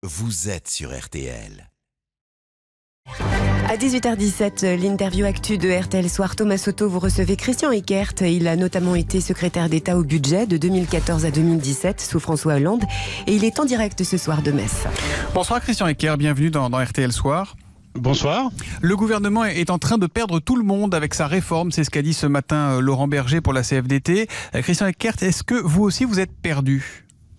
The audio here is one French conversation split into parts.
Vous êtes sur RTL. À 18h17, l'interview actu de RTL Soir. Thomas Soto, vous recevez Christian Eckert. Il a notamment été secrétaire d'État au budget de 2014 à 2017 sous François Hollande. Et il est en direct ce soir de Metz. Bonsoir Christian Eckert, bienvenue dans RTL Soir. Bonsoir. Le gouvernement est en train de perdre tout le monde avec sa réforme. C'est ce qu'a dit ce matin Laurent Berger pour la CFDT. Christian Eckert, est-ce que vous aussi vous êtes perdu ?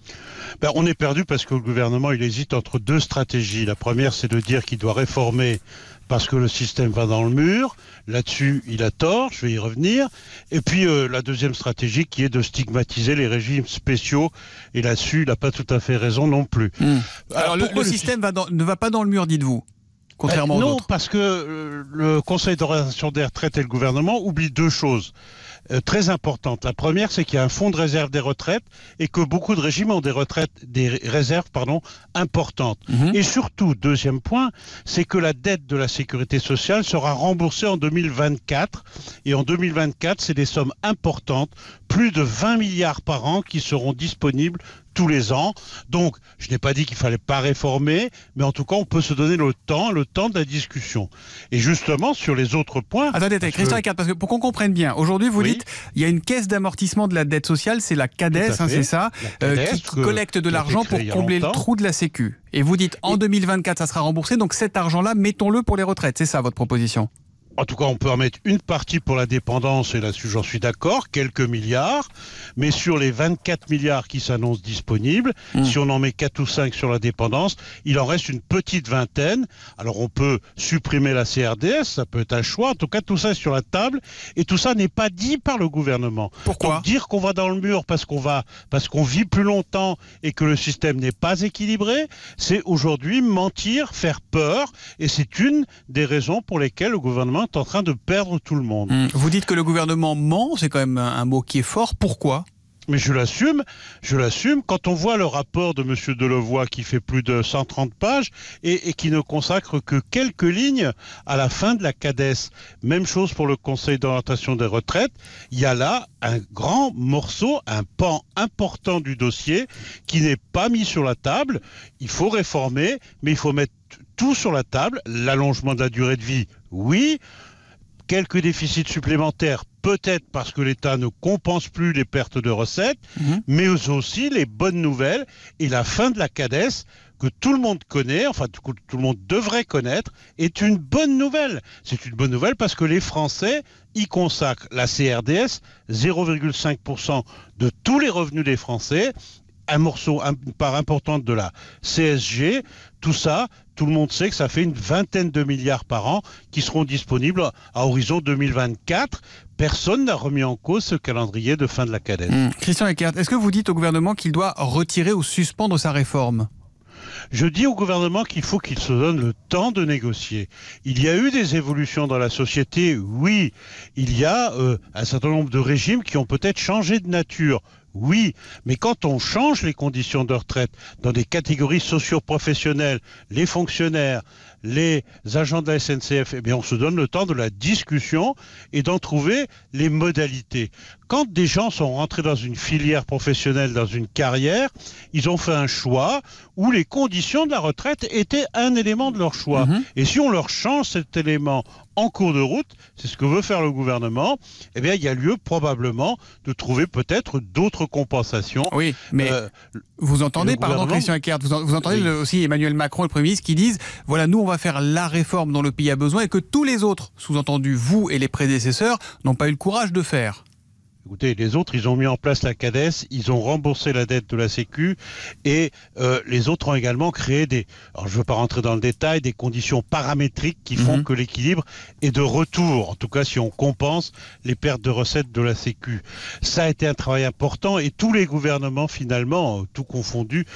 On est perdu parce que le gouvernement il hésite entre deux stratégies. La première, c'est de dire qu'il doit réformer parce que le système va dans le mur. Là-dessus, il a tort, je vais y revenir. Et puis la deuxième stratégie qui est de stigmatiser les régimes spéciaux. Et là-dessus, il n'a pas tout à fait raison non plus. Alors le système ne va pas dans le mur, dites-vous, contrairement aux autres. Non, parce que le Conseil d'orientation des retraites et le gouvernement oublient deux choses très importantes. La première, c'est qu'il y a un fonds de réserve des retraites et que beaucoup de régimes ont des réserves importantes. Et surtout, deuxième point, c'est que la dette de la sécurité sociale sera remboursée en 2024. Et en 2024, c'est des sommes importantes, plus de 20 milliards par an qui seront disponibles tous les ans. Donc, je n'ai pas dit qu'il ne fallait pas réformer, mais en tout cas, on peut se donner le temps de la discussion. Et justement, sur les autres points... Attendez, Christian Eckert, parce que pour qu'on comprenne bien, aujourd'hui, vous dites, il y a une caisse d'amortissement de la dette sociale, c'est la CADES, c'est ça, qui collecte de l'argent pour combler le trou de la Sécu. Et vous dites, en 2024, ça sera remboursé, donc cet argent-là, mettons-le pour les retraites. C'est ça, votre proposition ? En tout cas, on peut en mettre une partie pour la dépendance, et là-dessus j'en suis d'accord, quelques milliards, mais sur les 24 milliards qui s'annoncent disponibles, si on en met 4 ou 5 sur la dépendance, il en reste une petite vingtaine. Alors on peut supprimer la CRDS, ça peut être un choix, en tout cas tout ça est sur la table, et tout ça n'est pas dit par le gouvernement. Pourquoi ? Donc dire qu'on va dans le mur parce qu'on vit plus longtemps et que le système n'est pas équilibré, c'est aujourd'hui mentir, faire peur, et c'est une des raisons pour lesquelles le gouvernement est en train de perdre tout le monde. Vous dites que le gouvernement ment, c'est quand même un mot qui est fort. Pourquoi ? Mais je l'assume. Quand on voit le rapport de M. Delevoye qui fait plus de 130 pages et qui ne consacre que quelques lignes à la fin de la CADES. Même chose pour le Conseil d'orientation des retraites. Il y a là un grand morceau, un pan important du dossier qui n'est pas mis sur la table. Il faut réformer, mais il faut mettre tout sur la table. L'allongement de la durée de vie, oui. Quelques déficits supplémentaires, peut-être parce que l'État ne compense plus les pertes de recettes, mais aussi les bonnes nouvelles et la fin de la CADES que tout le monde connaît, enfin tout le monde devrait connaître, est une bonne nouvelle. C'est une bonne nouvelle parce que les Français y consacrent la CRDS, 0,5% de tous les revenus des Français, une part importante de la CSG, tout ça, tout le monde sait que ça fait une vingtaine de milliards par an qui seront disponibles à horizon 2024. Personne n'a remis en cause ce calendrier de fin de la CADES. Christian Eckert, est-ce que vous dites au gouvernement qu'il doit retirer ou suspendre sa réforme ? Je dis au gouvernement qu'il faut qu'il se donne le temps de négocier. Il y a eu des évolutions dans la société, oui. Il y a un certain nombre de régimes qui ont peut-être changé de nature. Oui, mais quand on change les conditions de retraite dans des catégories socio-professionnelles, les fonctionnaires, les agents de la SNCF, on se donne le temps de la discussion et d'en trouver les modalités. Quand des gens sont rentrés dans une filière professionnelle, dans une carrière, ils ont fait un choix où les conditions de la retraite étaient un élément de leur choix. Et si on leur change cet élément en cours de route, c'est ce que veut faire le gouvernement, il y a lieu probablement de trouver peut-être d'autres compensations. Oui, mais vous entendez, Christian Eckert, vous entendez aussi Emmanuel Macron et le Premier ministre qui disent, voilà, nous on va faire la réforme dont le pays a besoin et que tous les autres, sous-entendu vous et les prédécesseurs, n'ont pas eu le courage de faire. Écoutez, les autres, ils ont mis en place la CADES, ils ont remboursé la dette de la Sécu et les autres ont également créé alors je ne veux pas rentrer dans le détail, des conditions paramétriques qui font que l'équilibre est de retour, en tout cas si on compense les pertes de recettes de la Sécu. Ça a été un travail important et tous les gouvernements finalement, tout confondu,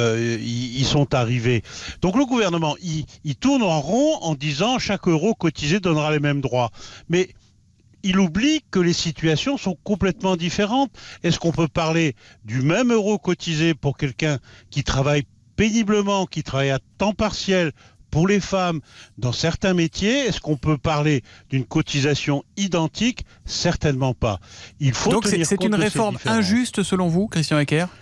y sont arrivés. Donc le gouvernement, il tourne en rond en disant chaque euro cotisé donnera les mêmes droits. Mais il oublie que les situations sont complètement différentes. Est-ce qu'on peut parler du même euro cotisé pour quelqu'un qui travaille péniblement, qui travaille à temps partiel, pour les femmes dans certains métiers? Est-ce qu'on peut parler d'une cotisation identique? Certainement pas. Il faut Donc c'est une réforme injuste selon vous, Christian Eckert?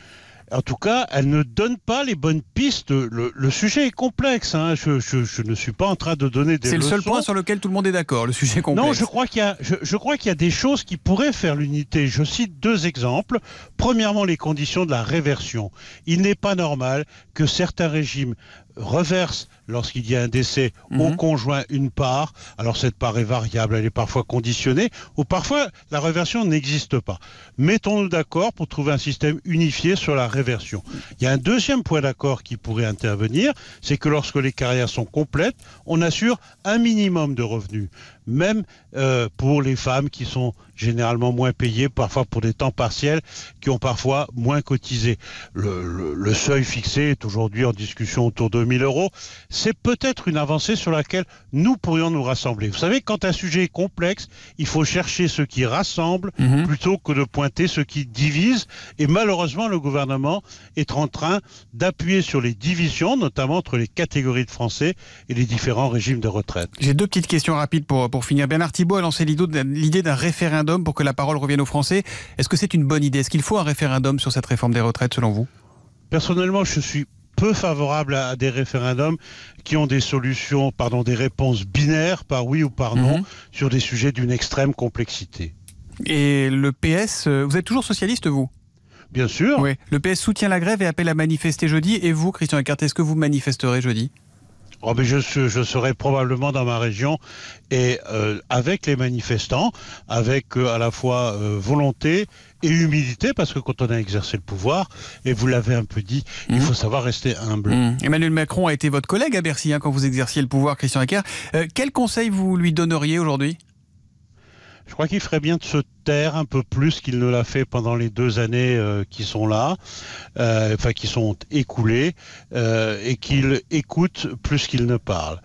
En tout cas, elle ne donne pas les bonnes pistes. Le sujet est complexe. Hein. Je ne suis pas en train de donner des leçons. C'est le seul point sur lequel tout le monde est d'accord, le sujet complexe. Non, je crois qu'il y a des choses qui pourraient faire l'unité. Je cite 2 exemples. Premièrement, les conditions de la réversion. Il n'est pas normal que certains régimes reversent, lorsqu'il y a un décès, au conjoint une part. Alors cette part est variable, elle est parfois conditionnée, ou parfois la réversion n'existe pas. Mettons-nous d'accord pour trouver un système unifié sur la réversion. Il y a un deuxième point d'accord qui pourrait intervenir, c'est que lorsque les carrières sont complètes, on assure un minimum de revenus. Même pour les femmes qui sont généralement moins payées, parfois pour des temps partiels, qui ont parfois moins cotisé. Le seuil fixé est aujourd'hui en discussion autour de 1 000 €. C'est peut-être une avancée sur laquelle nous pourrions nous rassembler. Vous savez, quand un sujet est complexe, il faut chercher ce qui rassemble plutôt que de pointer ce qui divise. Et malheureusement, le gouvernement est en train d'appuyer sur les divisions, notamment entre les catégories de Français et les différents régimes de retraite. J'ai 2 petites questions rapides pour finir. Bernard Thibault a lancé l'idée d'un référendum pour que la parole revienne aux Français. Est-ce que c'est une bonne idée? Est-ce qu'il faut un référendum sur cette réforme des retraites, selon vous? Personnellement, je suis peu favorable à des référendums qui ont des solutions, des réponses binaires, par oui ou par non, sur des sujets d'une extrême complexité. Et le PS, vous êtes toujours socialiste, vous? Bien sûr. Oui. Le PS soutient la grève et appelle à manifester jeudi. Et vous, Christian Eckert, est-ce que vous manifesterez jeudi? Mais je serai probablement dans ma région et avec les manifestants, avec à la fois volonté et humilité, parce que quand on a exercé le pouvoir, et vous l'avez un peu dit, il faut savoir rester humble. Emmanuel Macron a été votre collègue à Bercy quand vous exerciez le pouvoir, Christian Eckert. Quel conseil vous lui donneriez aujourd'hui? Je crois qu'il ferait bien de se taire un peu plus qu'il ne l'a fait pendant les 2 années qui sont là, qui sont écoulées, et qu'il écoute plus qu'il ne parle.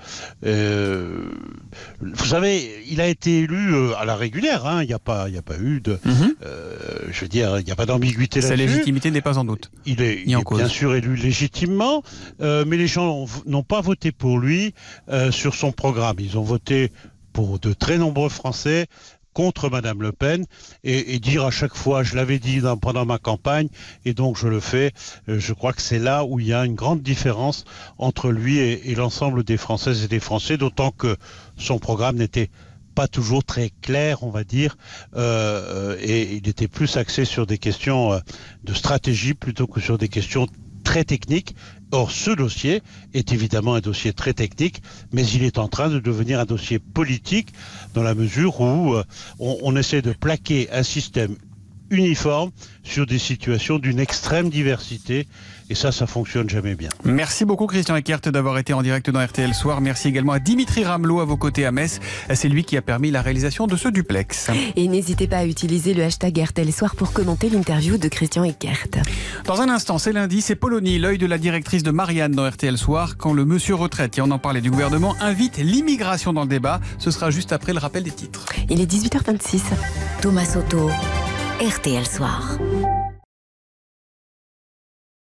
Vous savez, il a été élu à la régulière, hein. Il n'y a pas eu de... je veux dire, il n'y a pas d'ambiguïté là-dessus. Sa légitimité n'est pas en doute. Il est bien sûr élu légitimement, mais les gens n'ont pas voté pour lui sur son programme. Ils ont voté pour de très nombreux Français contre Madame Le Pen et dire à chaque fois, je l'avais dit pendant ma campagne et donc je le fais, je crois que c'est là où il y a une grande différence entre lui et l'ensemble des Françaises et des Français, d'autant que son programme n'était pas toujours très clair, on va dire, et il était plus axé sur des questions de stratégie plutôt que sur des questions très technique. Or, ce dossier est évidemment un dossier très technique, mais il est en train de devenir un dossier politique dans la mesure où on essaie de plaquer un système uniforme sur des situations d'une extrême diversité. Et ça fonctionne jamais bien. Merci beaucoup Christian Eckert d'avoir été en direct dans RTL Soir. Merci également à Dimitri Ramelot à vos côtés à Metz. C'est lui qui a permis la réalisation de ce duplex. Et n'hésitez pas à utiliser le hashtag RTL Soir pour commenter l'interview de Christian Eckert. Dans un instant, c'est lundi, c'est Polony, l'œil de la directrice de Marianne dans RTL Soir, quand le monsieur retraite, et on en parlait du gouvernement, invite l'immigration dans le débat. Ce sera juste après le rappel des titres. Il est 18h26. Thomas Soto, RTL Soir.